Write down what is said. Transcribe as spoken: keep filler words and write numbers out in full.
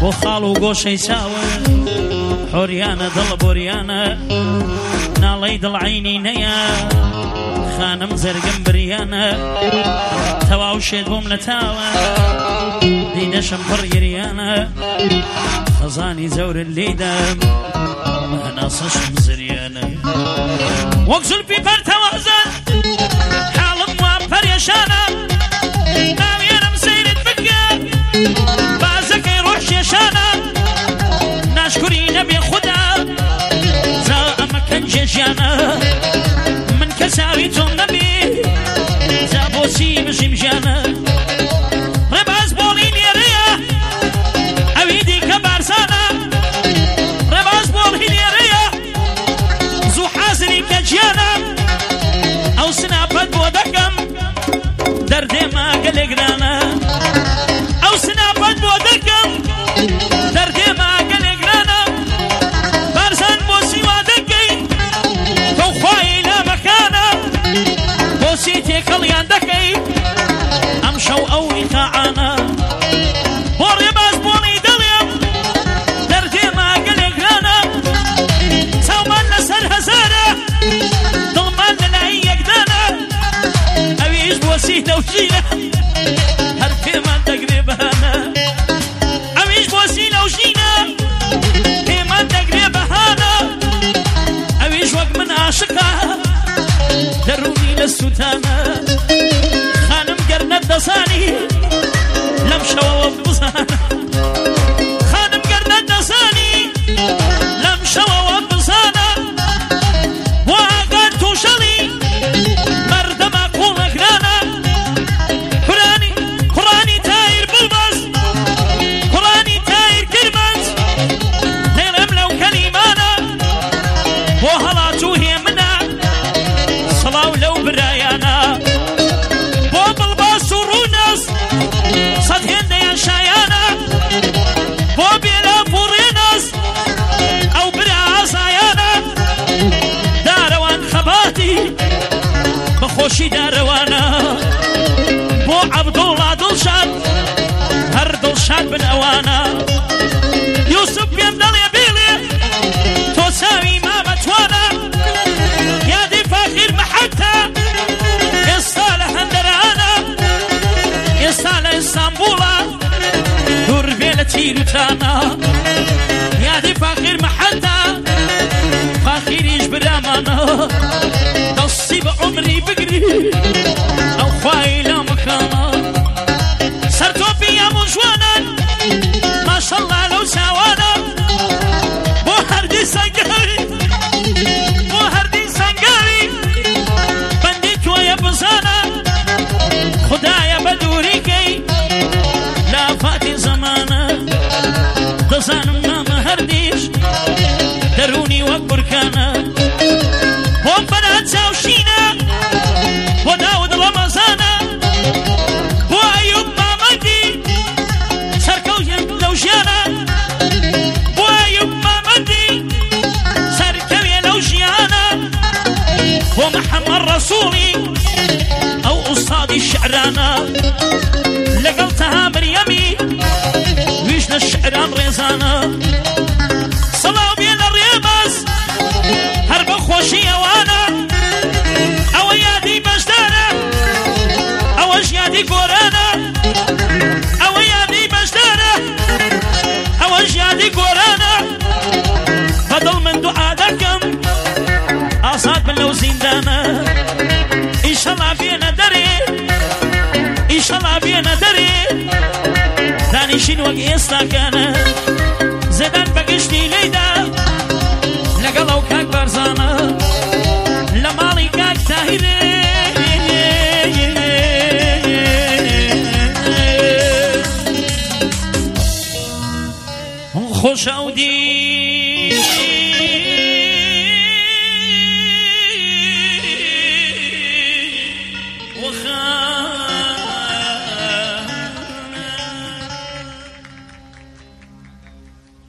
بۆ خاڵ و گۆشەی چاوە حۆریانە دڵ بۆریانە ناڵەی دڵعینی نەیە خانم زەرگم بریانە تەواو شێت بۆم لە تاوە دینەشم پڕ گریانە خەزانی زەورت لێدەم هەناسەشم زریانە وەک زولفی پەرتەوازە حاڵم وا پەرێشانە ناوێنم سەیرت بکە بازەکەی ڕۆژ شێشانە ناشکوری نەبێ خودا زا ئەمە کەنجێ ژیانە من کەساوی تۆم نەبێ زا بۆچی بژیم ژیانە ڕێباز بۆڵی لێرەیە ئەوی دیکە بارزانە ڕێباز بۆڵی لێرەیە زوو حازری کە گیانە ئەو سناپەت بۆ دەکەم دەردێمە گەلێگرانە ئەو سناپەت بۆ دەکەم دەردێمە گەلێگرانە بارزان بۆچی وا دەکەی تۆ خوای لە مەکانە بۆچی تێکەڵیان دەکەی ئەم شەو ئەوی تاعانە بۆ ڕێباز بۆڵی دڵێم دەردێمە گەلێگرانە چاومان لەسەر هەزارە دڵمان لەلای یەکدانە ئەویش بۆچی لەوشینە هەر پێمان دەگرێ بەهانە ئەویش بۆچی لەوشینە پێمان دەگرێ بەهانە ئەویش وەک من عاشقە دەڕوونی لە سوتانە خانم گەرنەت دەزانی لەم شەوەوە بزانە خانم گەرنەت دەزانی لەم شەوەوە بزانە بۆ ئاگان تووشەڵی مەردەما قوڵەگرانە قورانی قورانی تایر بڵبەز قورانی تایر کرمەنج لێڵێم لەو کەلیمانە بۆ هەڵات و هێمنە سەڵاو لەو برایانە بۆ بڵباس و ڕوونەس سەد هێندەیان شایانە بۆ بێلاف و ڕێنەس ئەو برا ئازایانە دارەوان خەباتی بەخۆشی دارەوانە بۆ عەبدوڵڵا دڵشاد هەر دڵشاد بن ئەوانە یوسف پێم دەڵێ بێڵێ تۆ چاوی مامەتوانە یادی فاخیر مەحەکتە ئێستا لە هەندەرانە ئێستا لە ئیستانبوڵە دوور بێ لە تیروتانە یادی فاخیر مەحەکتە فاخیریش برامانە دەستی بە عمری بگری ئەو خوای لە مەکانە سەرتۆپی هەموو جوانان ماشەڵڵا لەو چاوانە بۆ هەردی سەنگاری بۆ هەردی سەنگاری بەندی تۆیە بزانە خودایە بە دووریکەی لە ئافاتی زەمانە دەزانم نامە هەردیش دەرونی وەک بورکانە بۆ بەنات چاوشینە بۆ داود ڕەمەزانە بۆ ئەیوب مامەدی سەرکەوتێن لەو ژیانە بۆ ئەیوب مامەدی سەرکەوێ لەو ژیانە بۆ محەممەد ڕەسووڵی ئەو ئوستادی شعرانە لەگەڵ تەها مریەمی ویش لە شعران ڕێزانە سەڵاو بێ لە ڕێباز هەر بە خۆشی ئەوانە ئەوە یادی بەشدارە ئەوەش یادی گۆرانە ئەوە یادی بەشدارە ئەوەش یادی گۆرانە بەدڵ من دوعا دەکەم ئازاد بن لەو زیندانە ئیشەڵا بێنە دەرێ ئیشەڵا بێنە دەرێ دانیشین وەک ئێستاکانە